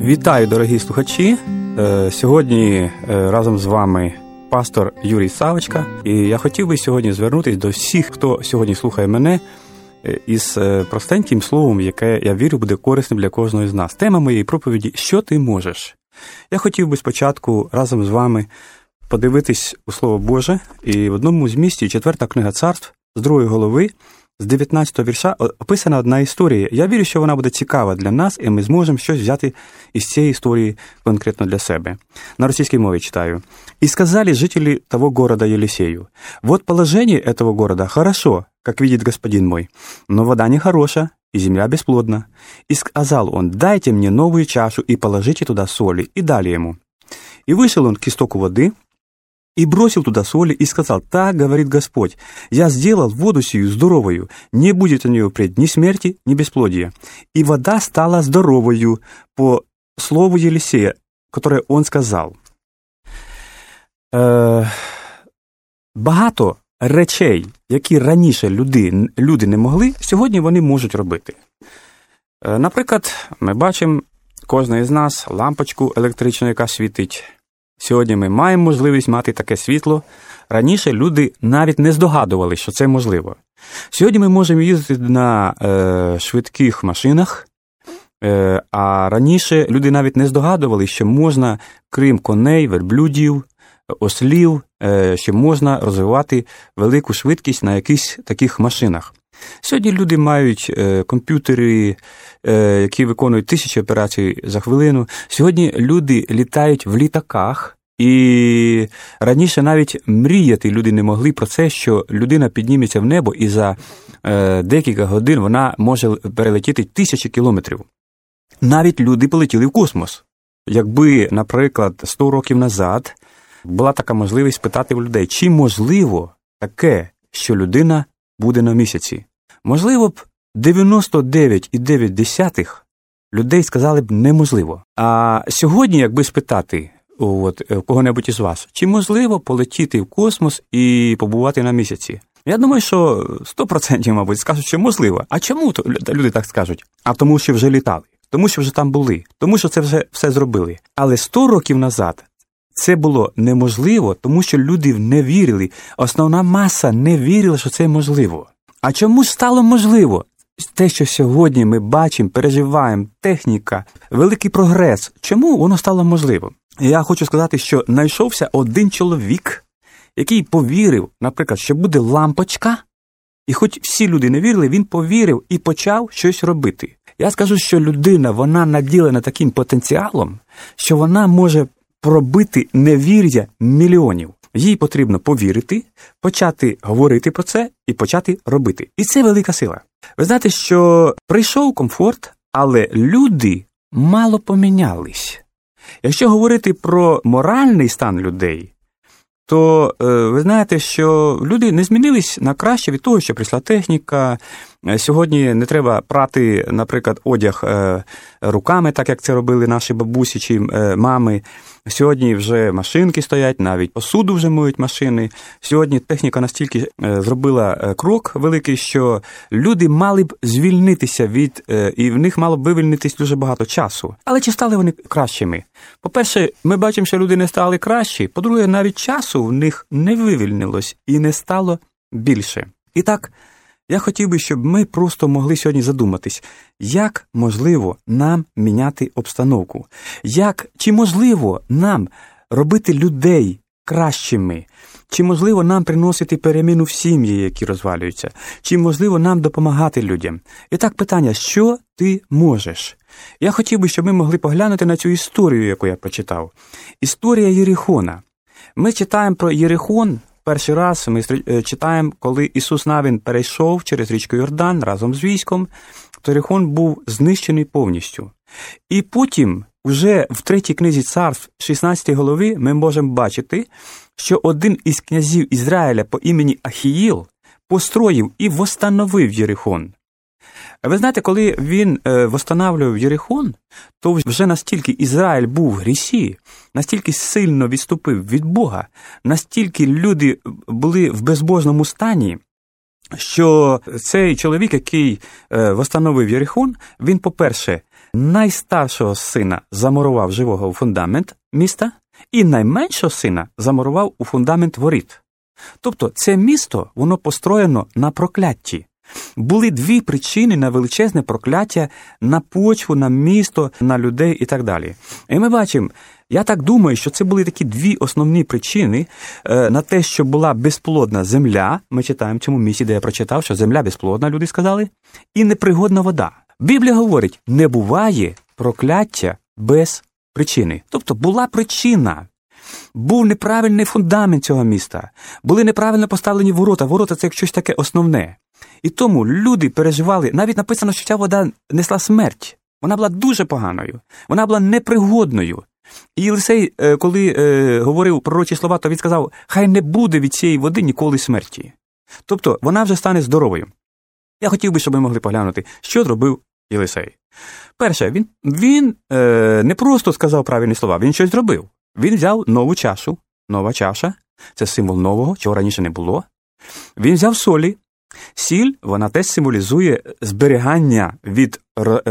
Вітаю, дорогі слухачі! Сьогодні разом з вами пастор Юрій Савочка. І я хотів би сьогодні звернутися до всіх, хто сьогодні слухає мене, із простеньким словом, яке, я вірю, буде корисним для кожного з нас. Тема моєї проповіді – «Що ти можеш?». Я хотів би спочатку разом з вами подивитись у Слово Боже. І в одному з місць, 4 книга Царств, з 2 глави, з 19 вірша описана одна історія. Я вірю, що вона буде цікава для нас, і ми зможемо щось взяти із цієї історії конкретно для себе. На російській мові читаю. «И сказали жители того города Елисею: вот положение этого города хорошо, как видит господин мой, но вода нехороша, и земля бесплодна. И сказал он: дайте мне новую чашу и положите туда соли». И дали ему. И вышел он к истоку воды, и бросил туда соли, и сказал: «Так говорит Господь, я сделал воду сию здоровою, не будет у нее впредь ни смерти, ни бесплодия». И вода стала здоровою по слову Елисея, которое он сказал. Багато речей, які раніше люди не могли, сьогодні вони можуть робити. Наприклад, ми бачимо, кожен із нас лампочку електричну, яка світить. Сьогодні ми маємо можливість мати таке світло. Раніше люди навіть не здогадувалися, що це можливо. Сьогодні ми можемо їздити на швидких машинах, а раніше люди навіть не здогадувалися, що можна, крім коней, верблюдів, ослів, що можна розвивати велику швидкість на якихось таких машинах. Сьогодні люди мають комп'ютери, які виконують 1000 операцій за хвилину. Сьогодні люди літають в літаках, і раніше навіть мріяти люди не могли про це, що людина підніметься в небо і за декілька годин вона може перелетіти 1000 кілометрів. Навіть люди полетіли в космос. Якби, наприклад, 100 років назад була така можливість питати у людей, чи можливо таке, що людина буде на місяці. Можливо б 99,9 людей сказали б неможливо. А сьогодні, якби спитати у кого-небудь із вас, чи можливо полетіти в космос і побувати на місяці? Я думаю, що 100%, мабуть, скажуть, що можливо. А чому люди так скажуть? А тому, що вже літали, тому, що вже там були, тому, що це вже все зробили. Але 100 років назад це було неможливо, тому що люди не вірили. Основна маса не вірила, що це можливо. А чому ж стало можливо? Те, що сьогодні ми бачимо, переживаємо, техніка, великий прогрес. Чому воно стало можливо? Я хочу сказати, що знайшовся один чоловік, який повірив, наприклад, що буде лампочка, і хоч всі люди не вірили, він повірив і почав щось робити. Я скажу, що людина, вона наділена таким потенціалом, що вона може пробити невір'я мільйонів. Їй потрібно повірити, почати говорити про це і почати робити. І це велика сила. Ви знаєте, що прийшов комфорт, але люди мало помінялись. Якщо говорити про моральний стан людей, то ви знаєте, що люди не змінились на краще від того, що прийшла техніка. Сьогодні не треба прати, наприклад, одяг руками, так як це робили наші бабусі чи мами. Сьогодні вже машинки стоять, навіть посуду вже миють машини. Сьогодні техніка настільки зробила крок великий, що люди мали б звільнитися від, і в них мало б вивільнитись дуже багато часу. Але чи стали вони кращими? По-перше, ми бачимо, що люди не стали кращі. По-друге, навіть часу в них не вивільнилось і не стало більше. І так, я хотів би, щоб ми просто могли сьогодні задуматись, як можливо нам міняти обстановку? Чи можливо нам робити людей кращими? Чи можливо нам приносити переміну в сім'ї, які розвалюються? Чи можливо нам допомагати людям? І так питання, що ти можеш? Я хотів би, щоб ми могли поглянути на цю історію, яку я прочитав. Історія Єрихона. Ми читаємо про Єрихон. Перший раз ми читаємо, коли Ісус Навин перейшов через річку Йордан разом з військом, то Єрихон був знищений повністю. І потім, вже в 3 книзі Царств, 16 главі, ми можемо бачити, що один із князів Ізраїля по імені Ахіїл построїв і восстановив Єрихон. Ви знаєте, коли він восстанавлював Єрихон, то вже настільки Ізраїль був в грісі, настільки сильно відступив від Бога, настільки люди були в безбожному стані, що цей чоловік, який восстановив Єрихон, він, по-перше, найстаршого сина замурував живого у фундамент міста, і найменшого сина замурував у фундамент воріт. Тобто це місто, воно построєно на проклятті. Були дві причини на величезне прокляття на почву, на місто, на людей і так далі. І ми бачимо, я так думаю, що це були такі дві основні причини на те, що була безплодна земля, ми читаємо в цьому місці, де я прочитав, що земля безплодна, люди сказали, і непригодна вода. Біблія говорить, не буває прокляття без причини. Тобто була причина. Був неправильний фундамент цього міста, були неправильно поставлені ворота. Ворота – це щось таке основне. І тому люди переживали, навіть написано, що ця вода несла смерть. Вона була дуже поганою, вона була непригодною. І Єлисей, коли говорив пророчі слова, то він сказав, хай не буде від цієї води ніколи смерті. Тобто вона вже стане здоровою. Я хотів би, щоб ми могли поглянути, що зробив Єлисей. Перше, він не просто сказав правильні слова, він щось зробив. Він взяв нову чашу, нова чаша, це символ нового, чого раніше не було. Він взяв солі. Сіль, вона теж символізує зберігання від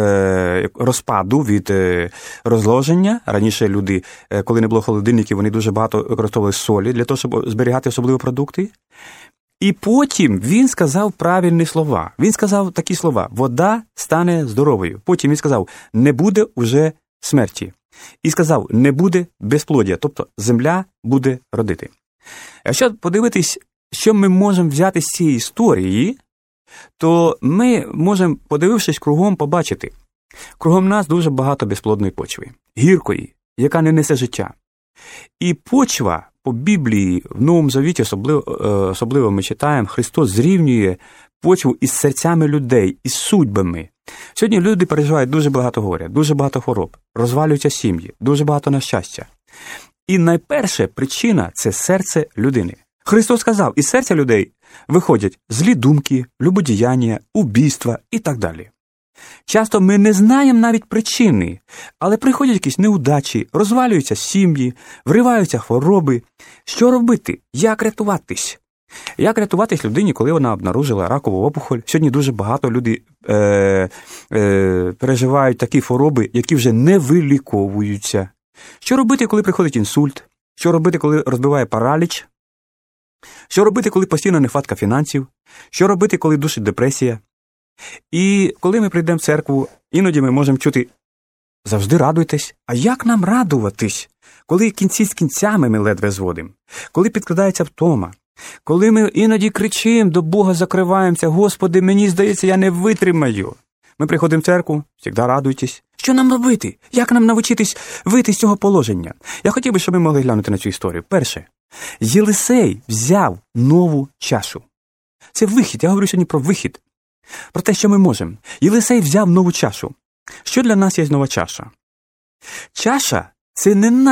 розпаду, від розложення. Раніше люди, коли не було холодильників, вони дуже багато використовували солі для того, щоб зберігати особливі продукти. І потім він сказав правильні слова. Він сказав такі слова: вода стане здоровою. Потім він сказав, не буде уже смерті. І сказав, не буде безплодя, тобто земля буде родити. Якщо подивитись, що ми можемо взяти з цієї історії, то ми можемо, подивившись кругом, побачити. Кругом нас дуже багато безплодної почви, гіркої, яка не несе життя. І почва по Біблії, в Новому Завіті, особливо ми читаємо, Христос зрівнює почву із серцями людей, із судьбами. Сьогодні люди переживають дуже багато горя, дуже багато хвороб, розвалюються сім'ї, дуже багато нещастя. І найперша причина – це серце людини. Христос сказав, із серця людей виходять злі думки, любодіяння, убійства і так далі. Часто ми не знаємо навіть причини, але приходять якісь неудачі, розвалюються сім'ї, вриваються хвороби. Що робити? Як рятуватись? Як рятуватись людині, коли вона обнаружила ракову опухоль? Сьогодні дуже багато людей переживають такі хвороби, які вже не виліковуються. Що робити, коли приходить інсульт? Що робити, коли розбиває параліч? Що робити, коли постійно нехватка фінансів? Що робити, коли душить депресія? І коли ми прийдемо в церкву, іноді ми можемо чути «завжди радуйтесь». А як нам радуватись, коли кінці з кінцями ми ледве зводимо? Коли підкрадається втома? Коли ми іноді кричимо, до Бога закриваємося, «Господи, мені здається, я не витримаю». Ми приходимо в церкву, завжди радуйтесь. Що нам робити? Як нам навчитись вийти з цього положення? Я хотів би, щоб ми могли глянути на цю історію. Перше. Єлисей взяв нову чашу. Це вихід, я говорю сьогодні про вихід. Про те, що ми можемо. Єлисей взяв нову чашу. Що для нас є нова чаша? Чаша – це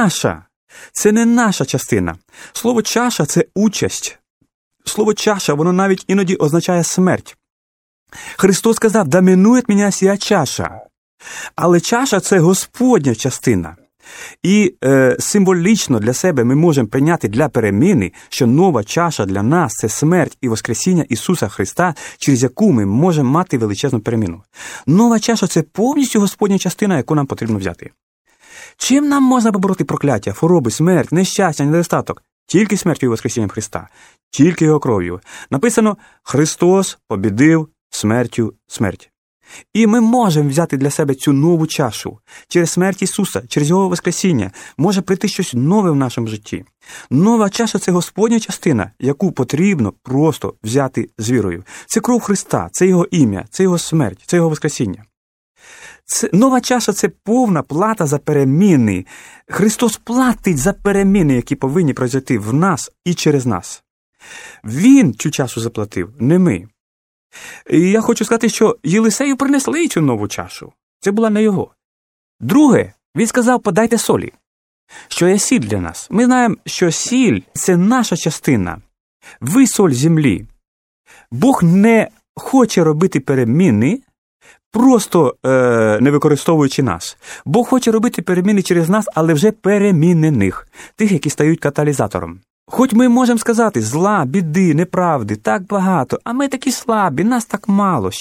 не наша частина. Слово чаша – це участь. Слово чаша, воно навіть іноді означає смерть. Христос сказав, да минує мене сія чаша. Але чаша – це Господня частина. І символічно для себе ми можемо прийняти для переміни, що нова чаша для нас – це смерть і воскресіння Ісуса Христа, через яку ми можемо мати величезну переміну. Нова чаша – це повністю Господня частина, яку нам потрібно взяти. Чим нам можна побороти прокляття, хвороби, смерть, нещастя, недостаток? Тільки смертю і воскресінням Христа, тільки Його кров'ю. Написано, Христос побідив смертю смерть. І ми можемо взяти для себе цю нову чашу. Через смерть Ісуса, через Його воскресіння може прийти щось нове в нашому житті. Нова чаша – це Господня частина, яку потрібно просто взяти з вірою. Це кров Христа, це Його ім'я, це Його смерть, це Його воскресіння. Нова чаша – це повна плата за переміни. Христос платить за переміни, які повинні пройти в нас і через нас. Він цю чашу заплатив, не ми. І я хочу сказати, що Єлисею принесли цю нову чашу. Це була не його. Друге, він сказав, подайте солі. Що є сіль для нас? Ми знаємо, що сіль – це наша частина. Ви соль землі. Бог не хоче робити переміни, просто не використовуючи нас. Бог хоче робити переміни через нас, але вже перемінених. Тих, які стають каталізатором. Хоч ми можемо сказати, зла, біди, неправди, так багато, а ми такі слабі, нас так мало ще.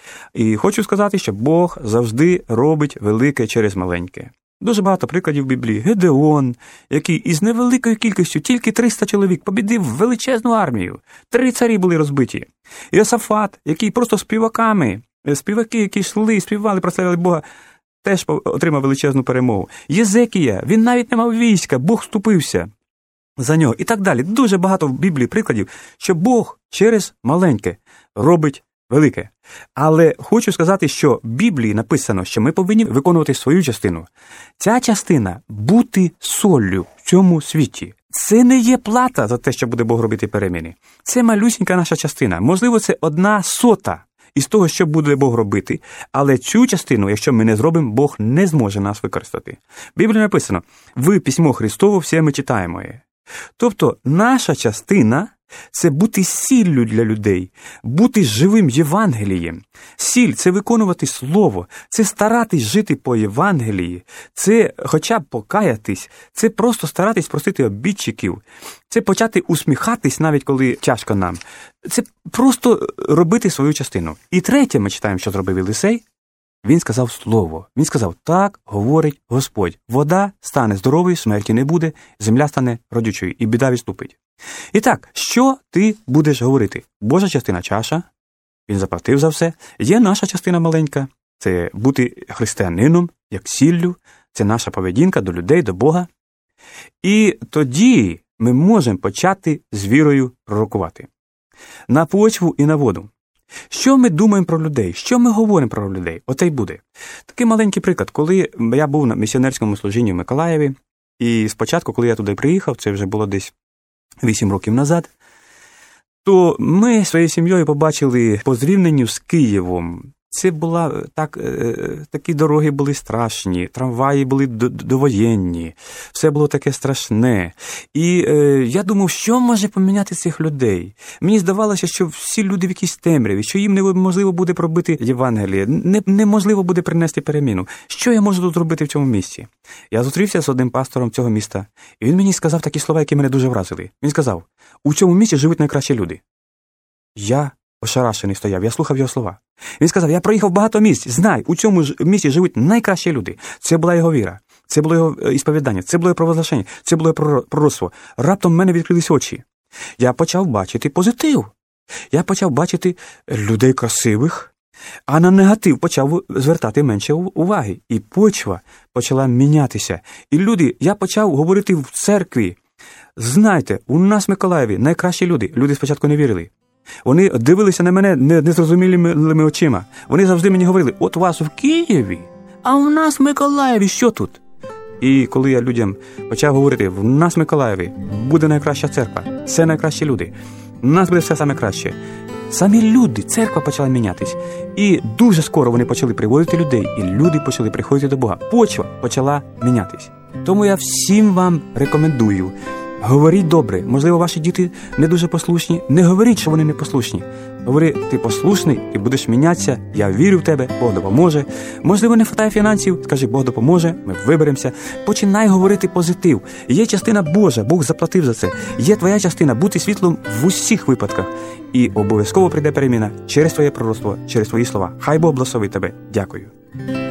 І хочу сказати, що Бог завжди робить велике через маленьке. Дуже багато прикладів в Біблії. Гедеон, який із невеликою кількістю, тільки 300 чоловік, побідив величезну армію. 3 царі були розбиті. Йосафат, який просто співаки, які йшли, співали, прославляли Бога, теж отримав величезну перемогу. Єзекія, він навіть не мав війська, Бог вступився за нього. І так далі. Дуже багато в Біблії прикладів, що Бог через маленьке робить велике. Але хочу сказати, що в Біблії написано, що ми повинні виконувати свою частину. Ця частина – бути соллю в цьому світі. Це не є плата за те, що буде Бог робити переміни. Це малюсінька наша частина. Можливо, це 1/100 із того, що буде Бог робити, але цю частину, якщо ми не зробимо, Бог не зможе нас використати. В Біблії написано, в Письмо Христово все ми читаємо. Тобто, наша частина – це бути сіллю для людей, бути живим Євангелієм. Сіль – це виконувати Слово, це старатись жити по Євангелії, це хоча б покаятись, це просто старатись простити обідчиків, це почати усміхатись, навіть коли тяжко нам. Це просто робити свою частину. І третє ми читаємо, що зробив Єлисей. Він сказав слово. Він сказав, так говорить Господь. Вода стане здоровою, смерті не буде, земля стане родючою, і біда відступить. І так, що ти будеш говорити? Божа частина чаша, він заплатив за все. Є наша частина маленька, це бути християнином, як сіллю, це наша поведінка до людей, до Бога. І тоді ми можемо почати з вірою пророкувати. На почву і на воду. Що ми думаємо про людей? Що ми говоримо про людей? Оте й буде. Такий маленький приклад. Коли я був на місіонерському служінні в Миколаєві, і спочатку, коли я туди приїхав, це вже було десь 8 років назад, то ми своєю сім'єю побачили по зрівнянню з Києвом. Це була такі дороги були страшні, трамваї були довоєнні, все було таке страшне. І я думав, що може поміняти цих людей? Мені здавалося, що всі люди в якійсь темряві, що їм неможливо буде пробити Євангеліє, неможливо буде принести переміну. Що я можу тут зробити в цьому місті? Я зустрівся з одним пастором цього міста, і він мені сказав такі слова, які мене дуже вразили. Він сказав, у цьому місті живуть найкращі люди. Я ошарашений стояв, я слухав його слова. Він сказав, я проїхав багато місць, знай, у цьому місті живуть найкращі люди. Це була його віра, це було його ісповідання, це було його провозглашення, це було його пророцтво. Раптом в мене відкрились очі. Я почав бачити позитив. Я почав бачити людей красивих, а на негатив почав звертати менше уваги. І почва почала мінятися. І люди, я почав говорити в церкві, знайте, у нас в Миколаєві найкращі люди. Люди спочатку не вірили. Вони дивилися на мене незрозумілими очима. Вони завжди мені говорили, от у вас в Києві, а у нас в Миколаєві що тут? І коли я людям почав говорити, в нас в Миколаєві буде найкраща церква, все найкращі люди, у нас буде все саме краще. Самі люди, церква почала мінятись. І дуже скоро вони почали приводити людей, і люди почали приходити до Бога. Почва почала мінятись. Тому я всім вам рекомендую, говоріть добре. Можливо, ваші діти не дуже послушні. Не говоріть, що вони не послушні. Говори, ти послушний, ти будеш мінятися, я вірю в тебе, Бог допоможе. Можливо, не вистачає фінансів, скажи, Бог допоможе, ми виберемося. Починай говорити позитив. Є частина Божа, Бог заплатив за це. Є твоя частина бути світлом в усіх випадках. І обов'язково прийде переміна через твоє пророцтво, через твої слова. Хай Бог благословить тебе. Дякую.